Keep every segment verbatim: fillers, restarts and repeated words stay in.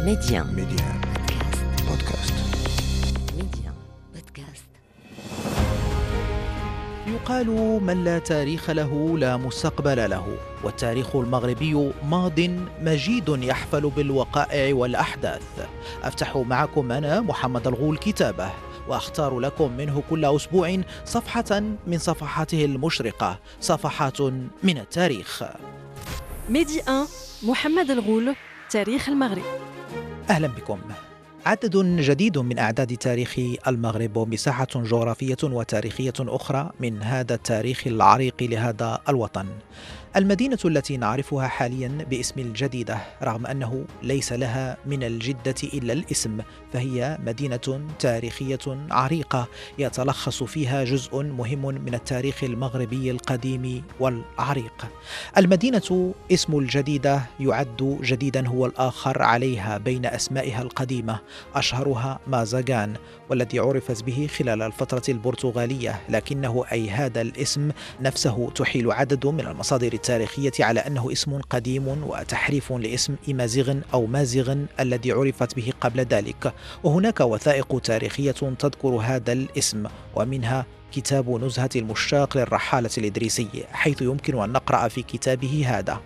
ميديان ميديان بودكاست. ميديان بودكاست. يقال من لا تاريخ له لا مستقبل له، والتاريخ المغربي ماض مجيد يحفل بالوقائع والأحداث. أفتح معكم أنا محمد الغول كتابه، وأختار لكم منه كل أسبوع صفحة من صفحاته المشرقة، صفحات من التاريخ. ميدي واحد محمد الغول، تاريخ المغرب. أهلا بكم. عدد جديد من أعداد تاريخ المغرب ومساحة جغرافية وتاريخية أخرى من هذا التاريخ العريق لهذا الوطن. المدينة التي نعرفها حاليا باسم الجديدة، رغم أنه ليس لها من الجدة إلا الاسم، فهي مدينة تاريخية عريقة يتلخص فيها جزء مهم من التاريخ المغربي القديم والعريق. المدينة اسم الجديدة يعد جديدا هو الآخر عليها بين أسمائها القديمة، أشهرها مازاغان، والذي عرفت به خلال الفترة البرتغالية، لكنه أي هذا الاسم نفسه تحيل عدد من المصادر التاريخية على أنه اسم قديم وتحريف لاسم إمازيغ أو مازيغ الذي عرفت به قبل ذلك. وهناك وثائق تاريخية تذكر هذا الاسم، ومنها كتاب نزهة المشتاق للرحالة الإدريسي، حيث يمكن أن نقرأ في كتابه هذا: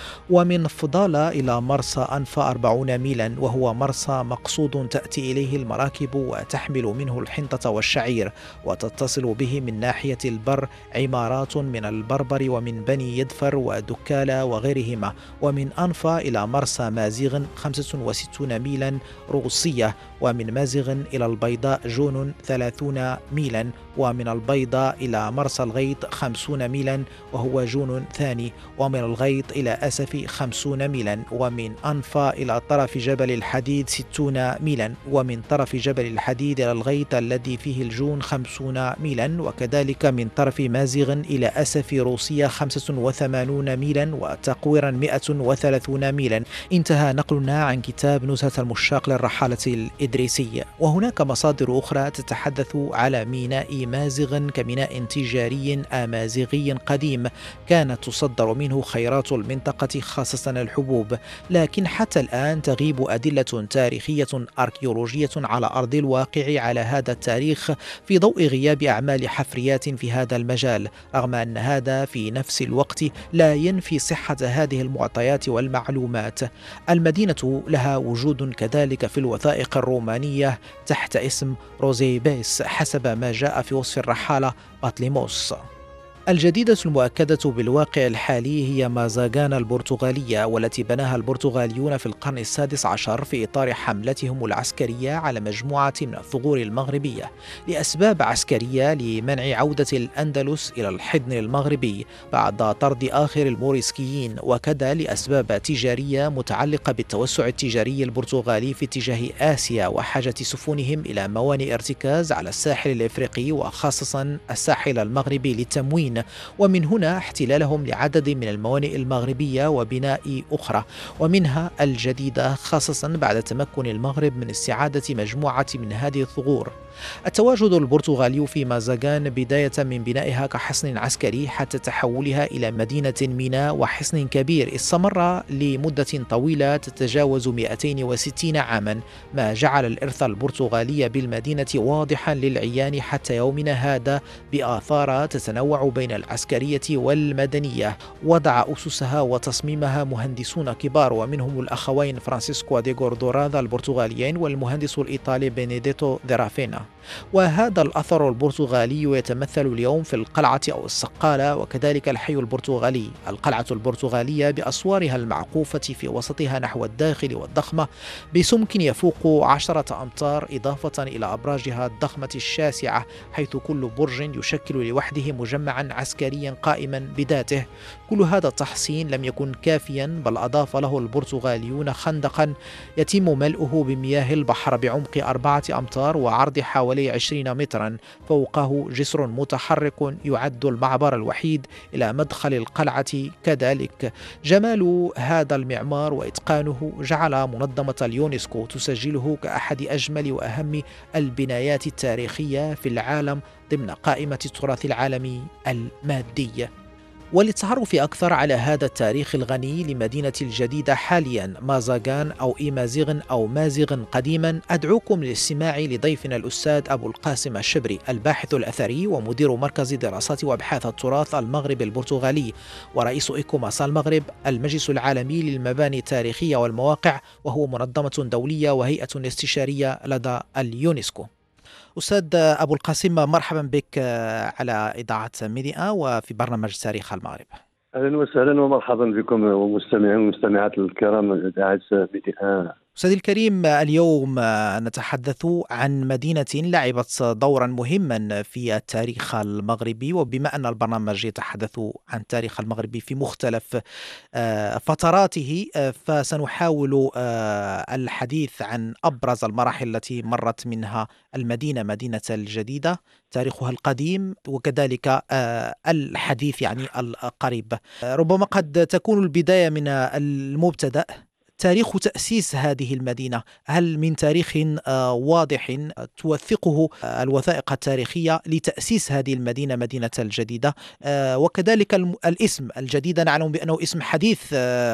ومن فضالة إلى مرسى أنفا أربعون ميلا، وهو مرسى مقصود تأتي إليه المراكب وتحمل منه الحنطة والشعير، وتتصل به من ناحية البر عمارات من البربر ومن بني يدفر ودكالة وغيرهما. ومن أنفا إلى مرسى مازيغ خمسة وستون ميلا روسية، ومن مازيغ إلى البيضاء جون ثلاثون ميلا، ومن البيضاء إلى مرسى الغيط خمسون ميلا وهو جون ثاني، ومن الغيط إلى أسف خمسون ميلا، ومن أنفا إلى طرف جبل الحديد ستون ميلا، ومن طرف جبل الحديد إلى الغيط الذي فيه الجون خمسون ميلا، وكذلك من طرف مازيغ إلى أسف روسيا خمسة وثمانون ميلا، وتقويرا مئة وثلاثون ميلا. انتهى نقلنا عن كتاب نزهة المشتاق للرحالة الإدريسي. وهناك مصادر أخرى تتحدث على ميناء مازيغ كميناء تجاري آمازيغي قديم كانت تصدر منه خيرات المنطقة، خاصة الحبوب، لكن حتى الآن تغيب أدلة تاريخية أركيولوجية على أرض الواقع على هذا التاريخ في ضوء غياب أعمال حفريات في هذا المجال، رغم أن هذا في نفس الوقت لا ينفي صحة هذه المعطيات والمعلومات. المدينة لها وجود كذلك في الوثائق الرومانية تحت اسم روزيبيس حسب ما جاء في وصف الرحالة بطليموس. الجديدة المؤكدة بالواقع الحالي هي مازاغان البرتغالية، والتي بناها البرتغاليون في القرن السادس عشر في إطار حملتهم العسكرية على مجموعة من الثغور المغربية لأسباب عسكرية لمنع عودة الأندلس إلى الحضن المغربي بعد طرد آخر الموريسكيين، وكذا لأسباب تجارية متعلقة بالتوسع التجاري البرتغالي في اتجاه آسيا وحاجة سفنهم إلى موانئ ارتكاز على الساحل الإفريقي وخاصة الساحل المغربي للتموين، ومن هنا احتلالهم لعدد من الموانئ المغربية وبناء أخرى، ومنها الجديدة، خاصة بعد تمكن المغرب من استعادة مجموعة من هذه الثغور. التواجد البرتغالي في مازاغان بداية من بنائها كحصن عسكري حتى تحولها إلى مدينة ميناء وحصن كبير استمر لمدة طويلة تتجاوز مئتين وستين عاما، ما جعل الإرث البرتغالي بالمدينة واضحا للعيان حتى يومنا هذا بآثار تتنوع بين العسكرية والمدنية. وضع أسسها وتصميمها مهندسون كبار، ومنهم الأخوين فرانسيسكو دي غوردورادا البرتغاليين والمهندس الإيطالي بينيديتو دي رافينا. وهذا الأثر البرتغالي يتمثل اليوم في القلعة أو السقالة، وكذلك الحي البرتغالي. القلعة البرتغالية بأسوارها المعقوفة في وسطها نحو الداخل والضخمة بسمك يفوق عشرة أمتار، إضافة إلى أبراجها الضخمة الشاسعة، حيث كل برج يشكل لوحده مجمعا عسكريا قائما بذاته. كل هذا التحصين لم يكن كافيا، بل أضاف له البرتغاليون خندقا يتم ملؤه بمياه البحر بعمق أربعة أمتار وعرض حوالي عشرين مترا، فوقه جسر متحرك يعد المعبر الوحيد إلى مدخل القلعة. كذلك جمال هذا المعمار وإتقانه جعل منظمة اليونسكو تسجله كأحد أجمل وأهم البنايات التاريخية في العالم ضمن قائمة التراث العالمي المادي. وللتعرف أكثر على هذا التاريخ الغني لمدينة الجديدة حاليا، مازاغان أو إيمازيغن أو مازيغن قديما، أدعوكم للاستماع لضيفنا الأستاذ أبو القاسم الشبري، الباحث الأثري ومدير مركز دراسات وأبحاث التراث المغربي البرتغالي ورئيس إيكوماس المغرب، المجلس العالمي للمباني التاريخية والمواقع، وهو منظمة دولية وهيئة استشارية لدى اليونسكو. أستاذ أبو القاسم، مرحبا بك على إذاعة ميديا وفي برنامج تاريخ المغرب. أهلا وسهلا ومرحبا بكم ومستمعين ومستمعات الكرام إذاعة ميديا. أستاذ الكريم، اليوم نتحدث عن مدينة لعبت دورا مهما في التاريخ المغربي، وبما أن البرنامج يتحدث عن تاريخ المغربي في مختلف فتراته فسنحاول الحديث عن أبرز المراحل التي مرت منها المدينة مدينة الجديدة، تاريخها القديم وكذلك الحديث يعني القريب. ربما قد تكون البداية من المبتدأ، تاريخ تأسيس هذه المدينة، هل من تاريخ واضح توثقه الوثائق التاريخية لتأسيس هذه المدينة مدينة الجديدة، وكذلك الاسم الجديد نعلم بأنه اسم حديث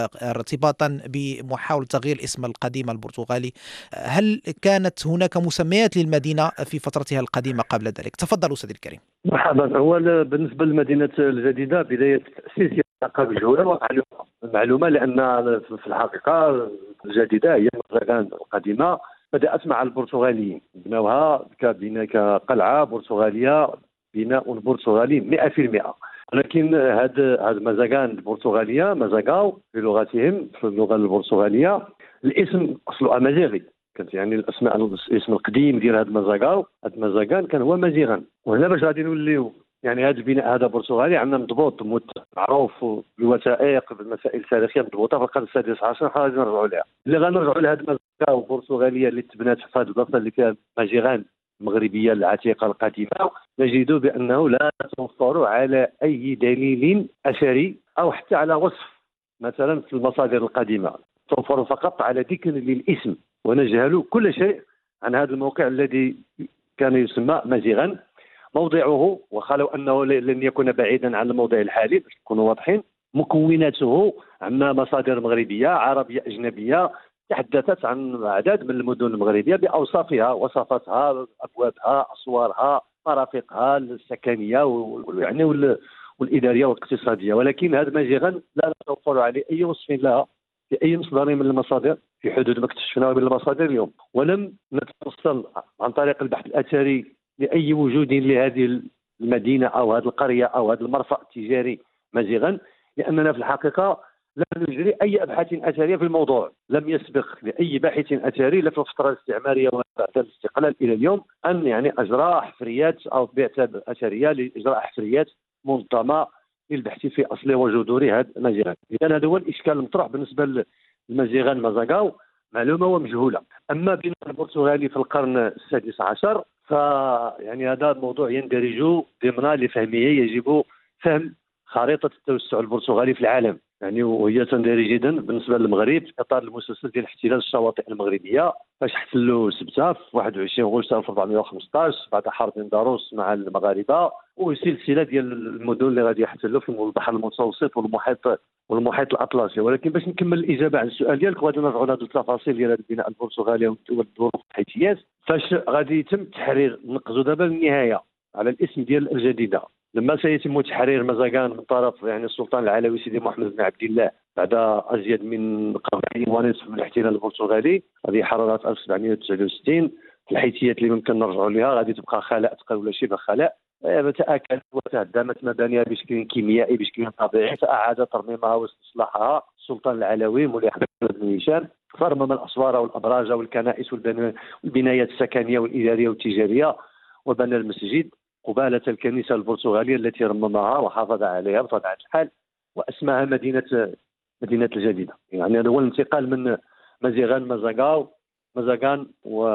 ارتباطا بمحاولة تغيير الاسم القديم البرتغالي، هل كانت هناك مسميات للمدينة في فترتها القديمة قبل ذلك؟ تفضل أستاذ الكريم. مرحبا. أولا بالنسبة لمدينة الجديدة بداية التأسيس بجهولة ومعلومة معلومة لأن في الحقيقة الجديدة هي مازاغان القديمة بدأت مع البرتغاليين، بناوها كبناء كقلعة برتغالية بناء برتغالي مئة في المئة، ولكن هاد هاد مازاغان البرتغالية مازاغاو في لغتهم في اللغة البرتغالية الاسم أصله أمازيغي، كانت يعني الاسماء الاسم القديم ديال هاد مازاغاو هاد مازاغان كان هو مازيغان. وهنا باش غادي نوليو يعني هذا البناء هذا برتغالي عندنا مضبوط معروف بالوثائق بالمسائل التاريخيه مضبوطه في القرن السادس عشر، غادي نرجعوا لها. اللي غنرجعوا لهذه المزرعه البرتغاليه اللي تبنات في هذه البلاصه اللي فيها مازيغان المغربيه العتيقه القديمه، نجد بانه لا توفر على اي دليل اثري او حتى على وصف مثلا في المصادر القديمه، توفر فقط على ذكر للاسم، ونجهل كل شيء عن هذا الموقع الذي كان يسمى مازيغان. موضعه وخلو انه لن يكون بعيدا عن الموضع الحالي باش نكونوا واضحين، مكوناته عندنا مصادر مغربيه عربيه اجنبيه تحدثت عن عدد من المدن المغربيه باوصافها وصفاتها ابوابها اسوارها مرافقها السكنيه ويعني والاداريه والاقتصاديه، ولكن هذا مازيغان لا نتوفر عليه اي وصف لها في اي مصدر من المصادر في حدود ما اكتشفناه من المصادر اليوم، ولم نتوصل عن طريق البحث الاثري لأي وجود لهذه المدينة أو هذه القرية أو هذا المرفأ التجاري مازيغان، لأننا في الحقيقة لم نجري أي أبحاث أثرية في الموضوع، لم يسبق لأي باحث أثري لا في الفترة الاستعمارية ولا بعد الاستقلال إلى اليوم أن يعني أجرى حفريات أو بعثات أثرية لإجراء حفريات منظمة للبحث في أصل وجذور هذا مازيغان. إذا هذا هو الإشكال المطروح بالنسبة لمازيغان مازاغاو، معلومة ومجهولة. أما بناء البرتغالي في القرن السادس عشر فيعني هذا الموضوع يندرج ضمن لفهمه يجب فهم خريطة التوسع البرتغالي في العالم، يعني وهي تندرج جدا بالنسبة للمغرب في إطار المسلسل ديال احتلال الشواطئ المغربية، فاش احتلوا سبتة في واحد وعشرين غشت ألف وأربعمائة وخمسطاش بعد حرب نداروس مع المغاربة، وسلسلة ديال المدن اللي غادي يحتلوا في البحر المتوسط والمحيط والمحيط الاطلسي. ولكن باش نكمل الاجابه على السؤال ديالك غادي نرجعوا لهذه التفاصيل ديال البناء البرتغالي والظروف الحياتيات فاش غادي يتم التحرير. نقصدوا دابا للنهايه على الاسم ديال الجديده، لما سيتم تحرير مازاغان من طرف يعني السلطان العلوي سيدي محمد بن عبد الله بعد ازيد من قرنين ونصف من الاحتلال البرتغالي، هذه حرارات ألف وسبعمائة وتسعة وستين. الحيثيات اللي ممكن نرجعوا لها غادي تبقى خلاء تقل ولا شبه خلاء، تآكلت وتهدمت مبانيها بشكل كيميائي بشكل طبيعي، فأعاد ترميمها واستصلاحها السلطان العلوي مولاي حمد بن هشام، فرمم الأسوار والأبراج والكنائس والبنايات السكنية والإدارية والتجارية، وبنى المسجد قبالة الكنيسة البرتغالية التي رممها وحافظ عليها بطبيعة الحال وأسماها مدينة مدينة الجديدة. يعني هذا هو الانتقال من مازيغان مازاغاو مزاغان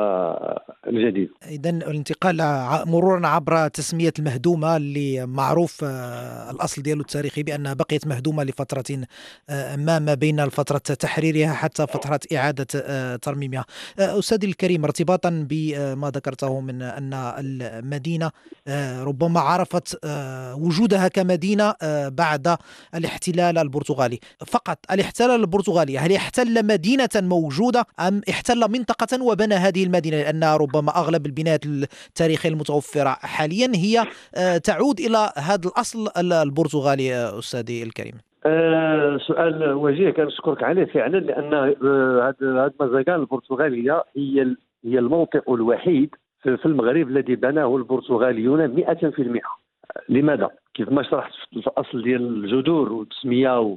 والجديد. إذن الانتقال مرورا عبر تسمية المهدومة اللي معروف الأصل ديالو التاريخي بأنها بقيت مهدومة لفترة ما ما بين فترة تحريرها حتى فترة إعادة ترميمها. أستاذي الكريم، ارتباطا بما ذكرته من أن المدينة ربما عرفت وجودها كمدينة بعد الاحتلال البرتغالي، فقط الاحتلال البرتغالي هل احتل مدينة موجودة أم احتل منطقة وبنى هذه المدينة؟ لأن ربما أغلب البنايات التاريخية المتوفرة حاليا هي تعود إلى هذا الأصل البرتغالي. أستاذي الكريم، أه سؤال وجيه، كنشكرك عليه فعلا، لأن هذه مزاغان البرتغالية هي هي الموطئ الوحيد في المغرب الذي بناه البرتغاليون مئة في المئة. لماذا؟ كيف ما شرحت في الأصل ديال الجذور والتسمية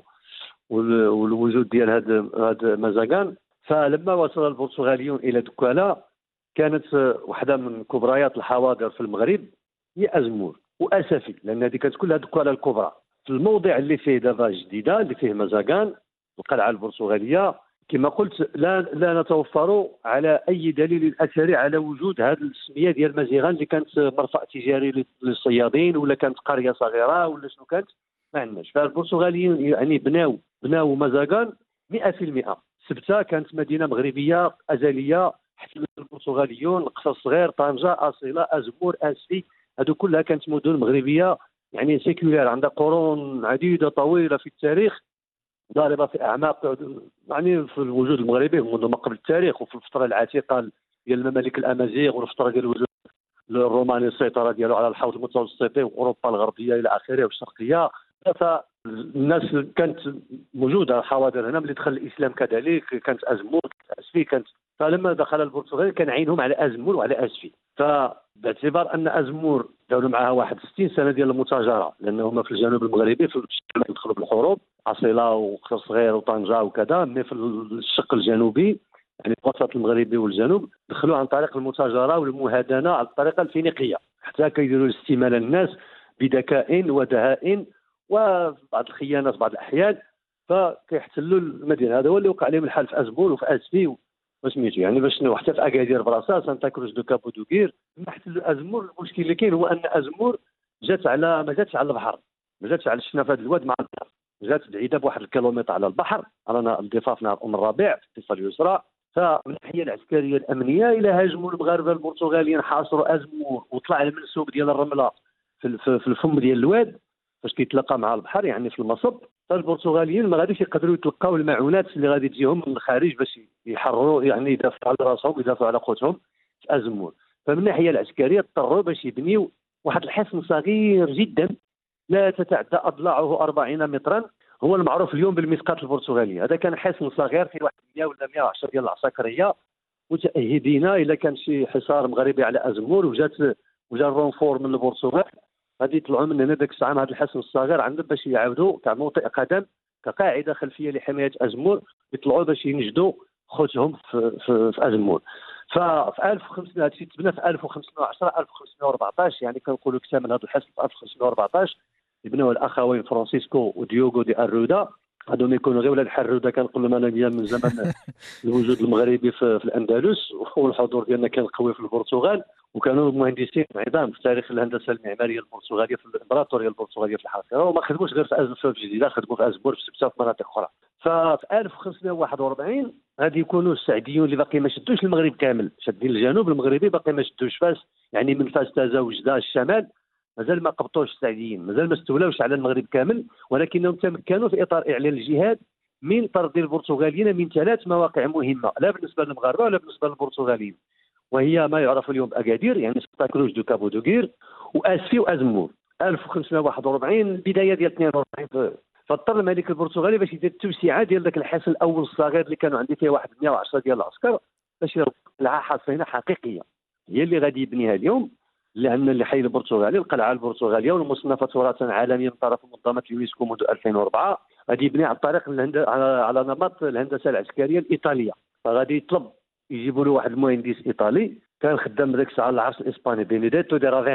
والوجود ديال هذا هذا مزاغان، فلما وصل البرتغاليون إلى دكالة كانت واحدة من كبريات الحواضر في المغرب هي أزمور وأسفي، لأن هذه كانت كلها دكالة الكبرى. في الموضع اللي فيه دابا جديدة اللي فيه مزاغان القلعة البرتغالية، كما قلت لا لا نتوفر على أي دليل أثري على وجود هذه السمية ديال مزيغان اللي كانت مرفأ تجاري للصيادين ولا كانت قرية صغيرة ولا شنو كانت، ما عندناش. فالبرتغاليين يعني بناو بناو مزاغان مئة في المئة. سبتة كانت مدينة مغربية أزلية، حتى البرتغاليون، القصر الصغير، طنجة، أصيلة، أزمور، أسفي، هذو كلها كانت مدن مغربية يعني سيكولار، عندها قرون عديدة طويلة في التاريخ، ضاربة في أعماق يعني في الوجود المغربي منذ ما قبل التاريخ، وفي الفترة العتيقة ديال الممالك الأمازيغ والفترة ديال الوجود الروماني، السيطرة ديالو على الحوض المتوسطي وأوروبا الغربية إلى آخره والشرقية. فالناس كانت موجودة حواضر هنا، ملي دخل الإسلام كذلك كانت أزمور، كانت أسفي، كانت. فلما دخل البرتغال كان عينهم على أزمور وعلى أسفي، فباعتبار أن أزمور داولوا معها واحد ستين سنة ديال المتاجرة، لأنهم في الجنوب المغربي في يدخلوا بالحروب، أصيلة وقصر صغير وطنجة وكذا، مي في الشق الجنوبي يعني الوسط المغربي والجنوب دخلوا عن طريق المتاجرة والمهادنة على الطريقة الفينيقية، حتى كيديروا الاستمالة للناس بذكاء ودهاء وبعض الخيانات بعض الأحيان، فكيحتلوا المدينة. هذا هو اللي وقع عليهم الحال في أزمور وفي أسفي وسميتو، يعني باش حتى في أكادير براسا سانتا كروز دو كابودوغير. لما احتلوا أزمور المشكل اللي كاين هو أن أزمور جات على ما جاتش على البحر، ما جاتش على شفنا هذا الواد مع البحر، جات بعيدة بواحد الكيلومتر على البحر، رانا الضفاف نهر أم الربيع في الضفة اليسرى. فمن الناحية العسكرية الأمنية إلى هاجموا المغاربة البرتغاليين حاصروا أزمور وطلع المنسوب ديال الرملة في في الفم ديال الواد فاش كيتلاقى مع البحر يعني في المصب. فالبرتغاليين ما غاديش يقدروا يتلقاو المعونات اللي غادي تجيهم من الخارج باش يحرروا يعني يدافعوا على راسهم ويدافعوا على قوتهم في أزمور. فمن الناحية العسكرية اضطروا باش يبنيو واحد الحصن صغير جدا لا تتعدى أضلاعه أربعين مترا، هو المعروف اليوم بالمسقات البرتغالية. هذا كان حصن صغير فيه واحد مئة ولا مئة وعشرة ديال العساكرية متأهبين إلا كان شي حصار مغربي على أزمور وجات وجا الرونفور من البرتغال، غادي يطلعوا من هنا ذاك الساعه هذا الحصن الصغير عندهم باش يعاودوا كموطئ قدم كقاعده خلفيه لحمايه ازمور، يطلعوا باش ينجدوا خوتهم في في, في ازمور. ففي ألف وخمسمائة هادشي تبنى في ألف وخمسمائة وعشرة ألف وخمسمائة وأربعطاش، يعني كنقولوا اكتمل هذا الحصن في ألف وخمسمائة وأربعطاش، يبنوه الاخوين فرانسيسكو وديوغو دي ارودا. هادو يكونوا غير ولاد حروده، كنقول لهم انا من زمان الوجود المغربي في, في الاندلس والحضور ديالنا كان قوي في البرتغال، وكانوا مهندسين عظام في تاريخ الهندسه المعماريه البرتغاليه في الامبراطوريه البرتغاليه في الحقيقه، وما خدموش غير في ازمور في جديده، خدموا في ازمور في سبته وفي مناطق اخرى. ففي ألف وخمسمائة وواحد وأربعين غادي يكونوا السعديون اللي باقي ما شدوش المغرب كامل، شادين الجنوب المغربي باقي ما شدوش فاس، يعني من فاس تازا وجده الشمال مازال ما قبطوش السعديين، مازال ما استولاوش على المغرب كامل، ولكنهم تمكنوا في اطار اعلان الجهاد من طرد البرتغاليين من ثلاث مواقع مهمه، لا بالنسبه للمغاربه ولا بالنسبه للبرتغاليين، وهي ما يعرف اليوم باكادير يعني سانتا كروز دو كابودوغير واسفي وازمور. ألف وخمسمائة وواحد وأربعين البدايه ديال اثنين وأربعين فاضطر الملك البرتغالي باش يدير التوسعه ديال ذاك الحصن الاول الصغير اللي كانوا عندي فيه واحد مئة وعشرة ديال العسكر، باش يلعب حصينه حقيقيه هي اللي غادي يبنيها اليوم، لان اللي حي البرتغالي القلعه البرتغاليه والمصنفه تراثا عالميا من طرف منظمه اليونسكو منذ ألفين وأربعة، غادي يبني على طريق الهند... على نمط الهندسه العسكريه الايطاليه. فغادي يطلب يجيبوا له واحد المهندس ايطالي كان خدام ذاك الساعه العصر الاسباني بينيديتو دي رافينا،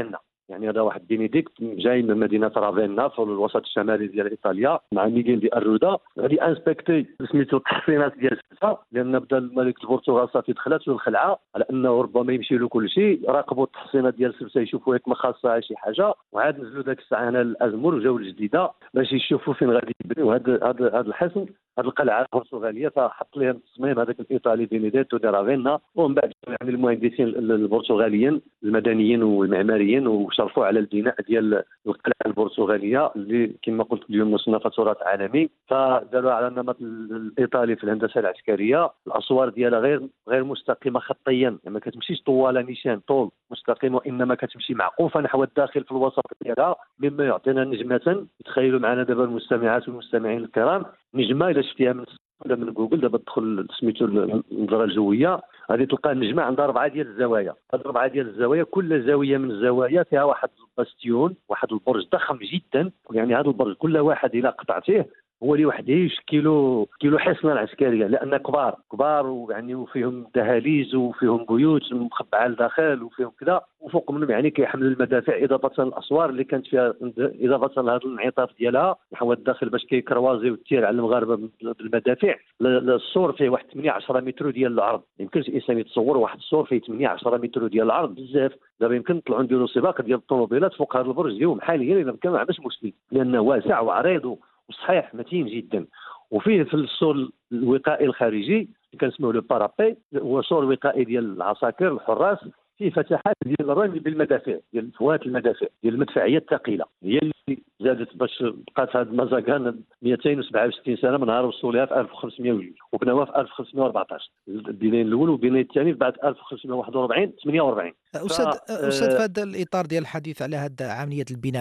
يعني هذا واحد بينيديكت جاي من مدينه رافينا في الوسط الشمالي ديال ايطاليا مع ميغيل دي ارودا، غادي انسبكتي سميتو التحصينات ديال السلسله، لان بدا الملك البرتغال صافي دخلات له الخلعه على انه ربما يمشي له كل شيء، راقبوا التحصينات ديال السلسله يشوفوا ياك ما خاصها شي حاجه، وعاد نزلوا ذاك الساعه هنا الازمور وجاو الجديده باش يشوفوا فين غادي يبنيو هذا هذا هذا الحصن، هذه القلعه البرتغاليه. فحط لها التصميم هذاك الايطالي بينيديتو دي رافينا، ومن بعد يعني المهندسين البرتغاليين المدنيين والمعماريين وشرفوا على البناء ديال القلعه البرتغاليه اللي كما قلت اليوم مصنفه تراث عالمي. فداروا على النمط الايطالي في الهندسه العسكريه، الاسوار ديالها غير غير مستقيمه خطيا، يعني ما كتمشيش طوال نيشان طول مستقيم، وانما كتمشي معقوفه نحو الداخل في الوسط ديالها، مما يعطينا نجمه. تخيلوا معنا دابا المستمعات والمستمعين الكرام، نجمه الا شفتيها من ولا من جوجل دابا تدخل سميتو النظره الجويه، غادي تلقى النجمه عندها اربعه ديال الزوايا. هاد اربعه ديال الزوايا كل زاويه من الزوايا فيها واحد الباستيون، واحد البرج ضخم جدا، يعني هذا البرج كل واحد الى قطعتيه هو لوحده يشكلوا كيلو حصنا العسكريه، لان كبار كبار ويعني وفيهم دهاليز وفيهم بيوت مخبعه لداخل وفيهم كذا، وفوق منهم يعني كيحملوا المدافع اضافه للاسوار اللي كانت فيها، اضافه لهذا الانعطاف ديالها نحو الداخل باش كيكروازيو التير على المغاربه بالمدافع. السور فيه واحد ثمانية عشرة متر ديال العرض، يمكنش الانسان يتصور واحد السور فيه ثمانية عشرة متر ديال العرض، بزاف. دابا يمكن نطلعوا نديروا سباق ديال الطوموبيلات فوق هذا البرج اليوم حاليا الا كان ما عندناش مشكل، لانه واسع وعريض وصحيح متين جدا. وفيه في السور الوقائي الخارجي اللي كنسموه لو بارابي، هو سور وقائي ديال العساكر الحراس، فيه فتحات ديال الرمي بالمدافع، ديال فوات المدافع ديال المدفعيه الثقيله، هي اللي زادت باش بقات هذا مزاغان مئتين وسبعة وستين سنه من نهار وصلوا لها في ألف وخمسمائة وجوج، وبناوها في ألف وخمسمائة وأربعطاش، البناء الاول والبناء الثاني بعد ألف وخمسمائة وواحد وأربعين ثمانية وأربعين. أستاذ أستاذ في هذا الإطار ديال الحديث على هذا عملية البناء،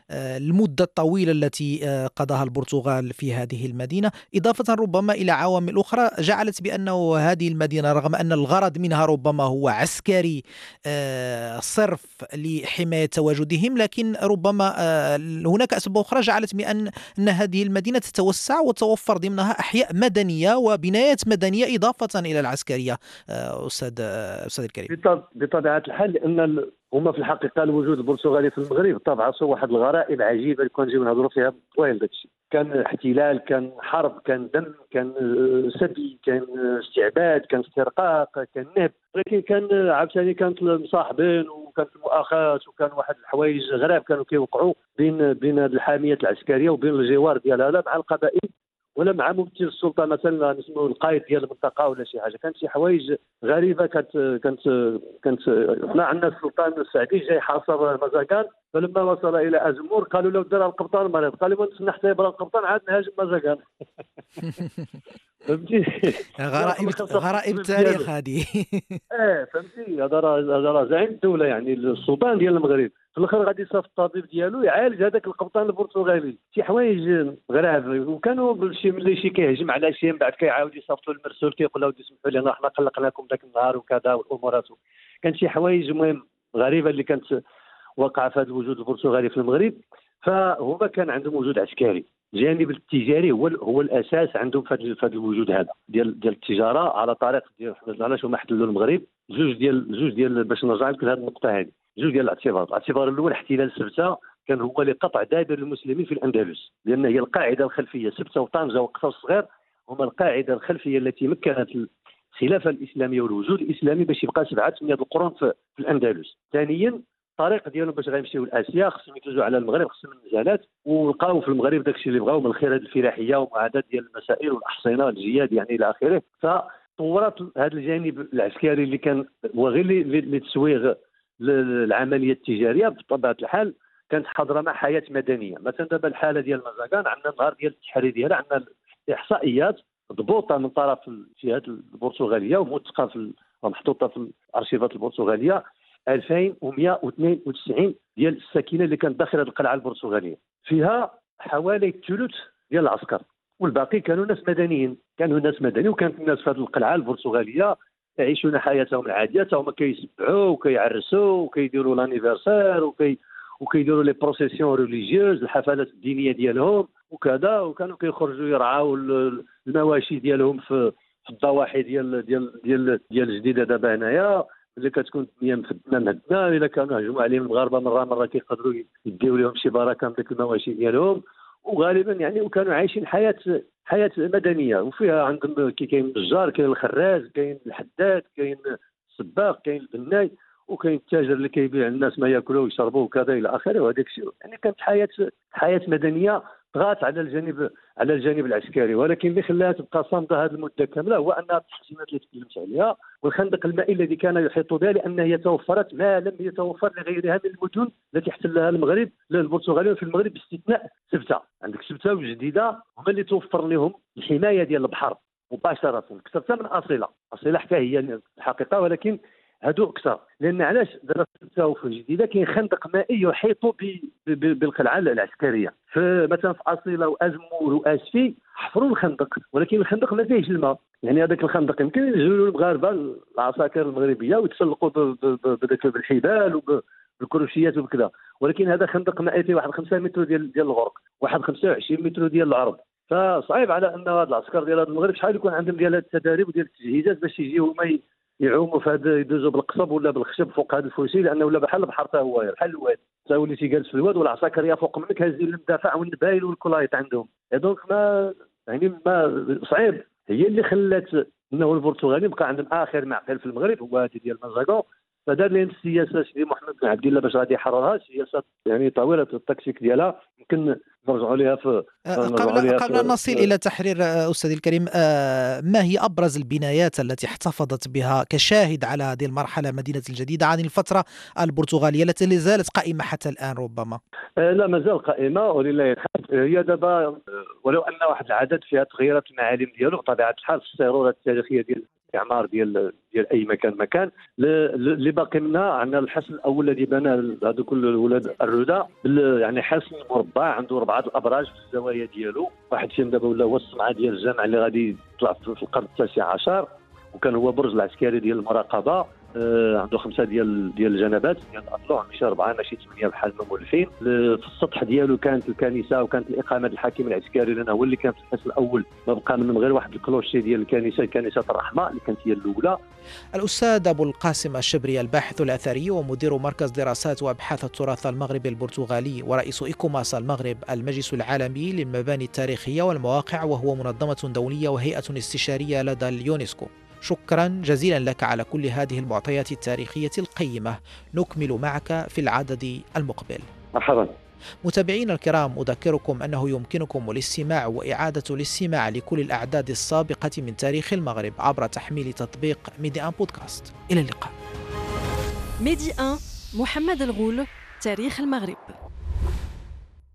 المدة الطويلة التي قضاها البرتغال في هذه المدينة، إضافة ربما إلى عوامل أخرى جعلت بأنه هذه المدينة رغم أن الغرض منها ربما هو عسكري صرف لحماية تواجدهم، لكن ربما هناك أسباب أخرى جعلت بأن أن هذه المدينة تتوسع وتوفر ضمنها أحياء مدنية وبنايات مدنية إضافة إلى العسكرية. أستاذ أستاذ الكريم، بطبيعة الحال لأن هما في الحقيقة الوجود البرتغالي في المغرب تبعثوا واحد الغرائب عجيبة اللي كنا نجيو نهضروا فيها طويل. داكشي كان احتلال، كان حرب، كان دم، كان سبي، كان استعباد، كان استرقاق، كان نهب، ولكن كان عاوتاني كانت المصاحبين وكانت المؤاخاة، وكان واحد الحوايج غراب كانوا كيوقعوا بين بين الحامية العسكرية وبين الجوار ديالها لا مع القبائل ولا مع ممثل السلطه مثلا نسميو القائد ديال المنطقه ولا شي حاجه. كانت شي حوايج غريبه. كانت كانت كانت حنا عندنا السلطان السعدي جاي حاصر مزاغان، فلما وصل الى ازمور قالوا له دار القبطان مريض، قال لهم نتسنى حتى يبرا القبطان عاد نهاجم مزاغان. فهمتي؟ غرائب غرائب التاريخ هذه. اه فهمتي، هذا راه هذا راه زعيم الدوله، يعني السلطان ديال المغرب في الاخر غادي يصيفط الطبيب ديالو يعالج هذاك القبطان البرتغالي. شي حوايج غراب، وكانوا شي ملي شي كيهجم على شي من بعد كيعاود يصيفطوا المرسول كيقول له سمحوا لنا حنا قلقناكم ذاك النهار وكذا والامورات. كان شي حوايج مهم غريبه اللي كانت وقع في هذا الوجود البرتغالي في المغرب. فهما كان عندهم وجود عسكري، الجانب التجاري هو هو الاساس عندهم في هذا الوجود هذا ديال ديال التجاره على طريق ديال علاش هما احتلوا المغرب. جوج ديال جوج ديال باش نرجع لك لهذه النقطه هذه، جوج ديال الاعتبارات. الاعتبار الاول احتلال سبته كان هو لقطع دابر المسلمين في الاندلس، لان هي القاعده الخلفيه. سبته وطنجه وقصر الصغير هما القاعده الخلفيه التي مكنت الخلافه الاسلاميه والوجود الاسلامي باش يبقى سبعه ثمانيه القرون في, في الاندلس. ثانيا الطريق ديالهم باش غيمشيو لاسيا خصهم يدوزوا على المغرب، خصهم النزالات، ولقاو في المغرب داكشي اللي بغاو من الخيرات الفلاحيه ومعاداه ديال المسائل والاحصنه والجياد يعني الى اخره. فطورت هذا الجانب العسكري اللي كان وغير للتسويغ للعمليه التجاريه. بطبيعه الحال كانت حاضره مع حياه مدنيه. مثلا دابا الحاله ديال مزاغان عندنا النهار ديال التحرير ديالها عندنا احصائيات مضبوطه من طرف الجهات البرتغاليه وموثقه في ومحطوطه في الارشيفات البرتغاليه ألفين ومئة واثنين وتسعين ديال الساكنه اللي كانت داخل هذه القلعه البرتغاليه، فيها حوالي الثلث ديال العسكر والباقي كانوا ناس مدنيين. كانوا ناس مدنيين وكانت الناس في هذه القلعه البرتغاليه يعيشون حياتهم العاديه، هما كيسبحوا وكيعرسوا وكيديروا لانيفرسير وكي وكيديروا لي بروسيسيون ريليجيوز، الحفلات الدينيه ديالهم وكذا، وكانوا كيخرجوا يرعاوا المواشي ديالهم في في الضواحي ديال ديال ديال ديال الجديده دابا هنايا. اللي كتكون الدنيا مفدنه مهدنه، الا كانوا هجموا عليهم المغاربه مره مره كيقدروا يديو لهم شي بركه من ديك المواشي ديالهم، وغالبا يعني وكانوا عايشين حياه حياه مدنيه، وفيها عندهم كي كاين النجار، كاين الخراج، كاين الحداد، كاين السباق، كاين البناي، وكاين التاجر اللي كيبيع الناس ما ياكلوا ويشربوا وكذا الى اخره. وهذاك الشيء يعني كانت حياه حياه مدنيه طغات على الجانب على الجانب العسكري، ولكن اللي خلاها تبقى صامده هذه المده كامله هو ان التحسينات اللي تكلمت عليها والخندق المائي الذي كان يحيط بها، لان هي توفرت ما لم يتوفر لغيرها من المدن التي احتلها المغرب البرتغاليون في المغرب باستثناء سبته. عندك سبته وجديده هما اللي توفر لهم الحمايه ديال البحر مباشره، اكثر من اصيله، اصيله حتى هي الحقيقه، ولكن هادو اكثر. لان علاش دراسه التوفر الجديده كاين خندق مائي يحيط بالقلعه العسكريه، فمثلا في اصيله وازمور واسفي حفروا الخندق، ولكن الخندق ما فيهش الماء، يعني هذاك الخندق يمكن ينزلوا المغاربه العساكر المغربيه ويتسلقوا بذاك بالحبال وبالكروشيات وبكذا، ولكن هذا خندق مائي فيه واحد خمسة متر ديال ديال الغرق، واحد خمسة وعشرين متر ديال العرض. فصعيب على ان هاد العسكر ديال هذا المغرب شحال يكون عندهم ديال التداريب وديال التجهيزات باش يجيو هما يعوموا في هذا، يدوزوا بالقصب ولا بالخشب فوق هذا الفرسي، لانه ولا بحال البحر حتى هو بحال الواد، حتى هو اللي تيجالس في الواد والعساكر يا فوق منك هازين المدافع والنبايل والكلايط عندهم. دونك ما يعني ما صعيب، هي اللي خلات انه البرتغالي بقى عندهم اخر معقل في المغرب هو هذه ديال مازاغون. فدار لهم السياسه سيدي محمد بن عبد الله باش غادي يحررها، سياسه يعني طويله التكتيك ديالها، يمكن نرجعوا لها في قبل قبل ان نصل الى تحرير استاذي الكريم، ما هي ابرز البنايات التي احتفظت بها كشاهد على هذه المرحله مدينه الجديده عن الفتره البرتغاليه التي لا زالت قائمه حتى الان؟ ربما لا ما زال قائمه ولله الحمد. هي دابا ولو ان واحد العدد فيها تغييرات المعالم ديالو بطبيعه الحال في السيروره التاريخيه ديال الاستعمار ديال ديال اي مكان مكان. اللي باقي منها عندنا الحصن الاول الذي بنى هذو كل ولاد الرده، يعني حصن مربع عنده اربعه الابراج في الزوايا ديالو، واحد فيهم دابا ولا هو الصنعه ديال الجامع اللي غادي يطلع في القرن التاسع عشر، وكان هو برج العسكري ديال المراقبه. آه عنده خمسه ديال ديال الجنبات ديال الاضلوع، ماشي اربعه ماشي ثمانيه بحال ما مولفين. في السطح ديالو كانت الكنيسه وكانت الاقامه الحاكم العسكري، لان هو اللي كان في الحصن الاول، ما بقى منهم غير واحد الكلوشي ديال الكنيسه، كنيسه الرحمه اللي كانت هي الاولى. الاستاذ ابو القاسم الشبري، الباحث الاثري ومدير مركز دراسات وابحاث التراث المغربي البرتغالي ورئيس ايكوماس المغرب، المجلس العالمي للمباني التاريخيه والمواقع، وهو منظمه دوليه وهيئه استشاريه لدى اليونسكو. شكرا جزيلا لك على كل هذه المعطيات التاريخية القيمة. نكمل معك في العدد المقبل. مرحبا. متابعينا الكرام، أذكركم أنه يمكنكم الاستماع وإعادة الاستماع لكل الأعداد السابقة من تاريخ المغرب عبر تحميل تطبيق ميدي آن بودكاست. إلى اللقاء. ميدي آن، محمد الغول، تاريخ المغرب.